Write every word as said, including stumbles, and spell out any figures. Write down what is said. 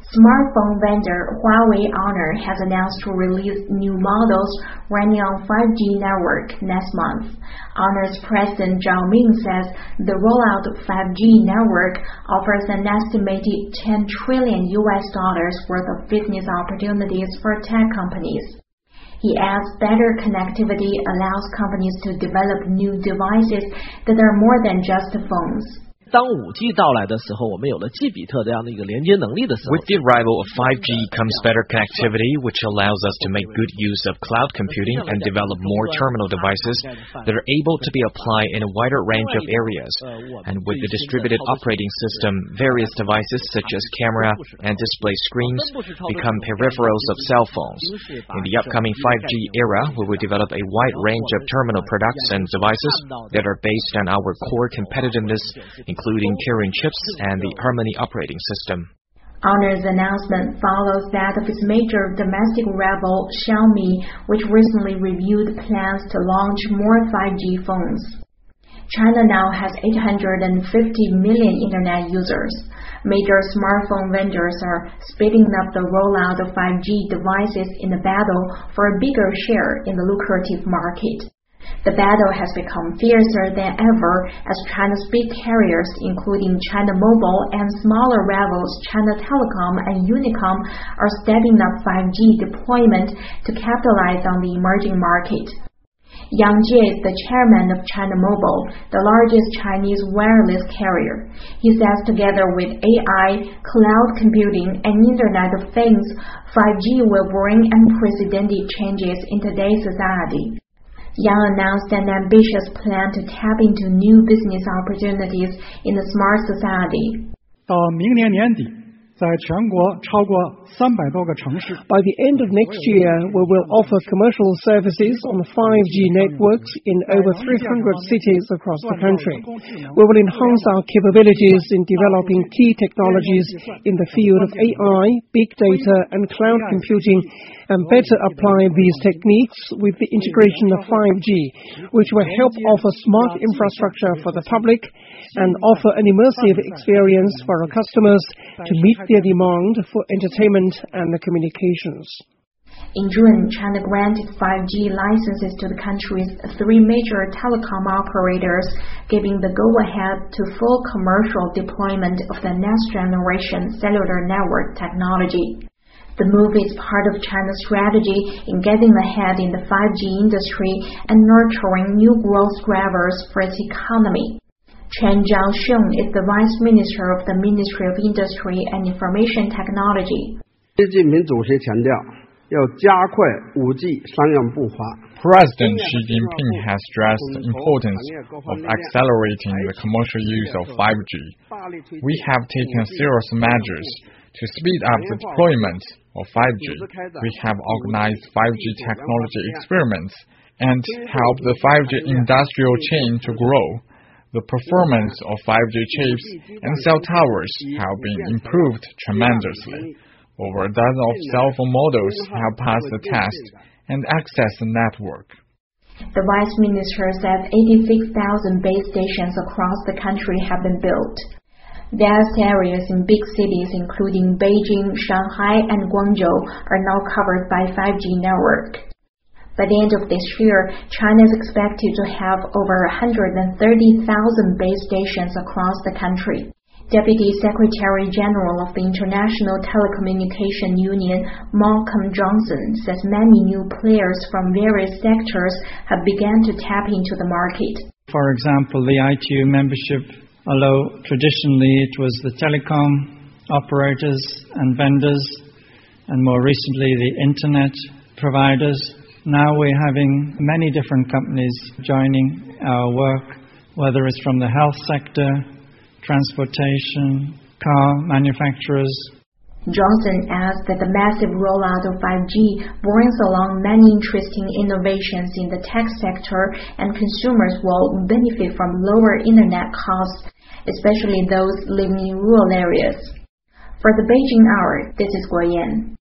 Smartphone vendor Huawei Honor has announced to release new models running on five G network next month. Honor's president Zhao Ming says the rollout of five G network offers an estimated ten trillion U S dollars worth of business opportunities for tech companies. He adds better connectivity allows companies to develop new devices that are more than just phones. 当 五 G 到来的时候，我们有了 G 比特这样的一个连接能力的时候 With the arrival of five G comes better connectivity, which allows us to make good use of cloud computing and develop more terminal devices that are able to be applied in a wider range of areas. And with the distributed operating system, various devices such as camera and display screens become peripherals of cell phones. In the upcoming five G era, we will develop a wide range of terminal products and devices that are based on our core competitiveness, including Kirin chips and the Harmony operating system. Honor's announcement follows that of its major domestic rival Xiaomi, which recently reviewed plans to launch more five G phones. China now has eight hundred fifty million internet users. Major smartphone vendors are speeding up the rollout of five G devices in the battle for a bigger share in the lucrative market. The battle has become fiercer than ever as China's big carriers, including China Mobile and smaller rivals China Telecom and Unicom, are stepping up five G deployment to capitalize on the emerging market. Yang Jie is the chairman of China Mobile, the largest Chinese wireless carrier. He says together with A I, cloud computing, and Internet of Things, five G will bring unprecedented changes in today's society. Yang announced an ambitious plan to tap into new business opportunities in the smart society. 到明年年底，在全国超过三百多个城市。 By the end of next year, we will offer commercial services on five G networks in over three hundred cities across the country. We will enhance our capabilities in developing key technologies in the field of A I, big data, and cloud computing, and better apply these techniques with the integration of five G, which will help offer smart infrastructure for the public and offer an immersive experience for our customers to meet their demand for entertainment and communications. In June, China granted five G licenses to the country's three major telecom operators, giving the go-ahead to full commercial deployment of the next-generation cellular network technology. The move is part of China's strategy in getting ahead in the five G industry and nurturing new growth drivers for its economy. Chen Zhaosheng is the Vice Minister of the Ministry of Industry and Information Technology. 习近平主席强调，要加快五 G 商用步伐。 President Xi Jinping has stressed the importance of accelerating the commercial use of five G. We have taken serious measures to speed up the deployment of five G. We have organized five G technology experiments and helped the five G industrial chain to grow. The performance of five G chips and cell towers have been improved tremendously. Over a dozen of cell phone models have passed the test and access the network. The Vice Minister said eighty-six thousand base stations across the country have been built. Vast areas in big cities including Beijing, Shanghai, and Guangzhou are now covered by five G network. By the end of this year, China is expected to have over one hundred thirty thousand base stations across the country. Deputy Secretary General of the International Telecommunication Union, Malcolm Johnson, says many new players from various sectors have begun to tap into the market. For example, the I T U membership, although traditionally it was the telecom operators and vendors, and more recently the internet providers, now we're having many different companies joining our work, whether it's from the health sector, transportation, car manufacturers. Johnson adds that the massive rollout of five G brings along many interesting innovations in the tech sector, and consumers will benefit from lower internet costs, especially those living in rural areas. For the Beijing Hour, this is Guo Yan.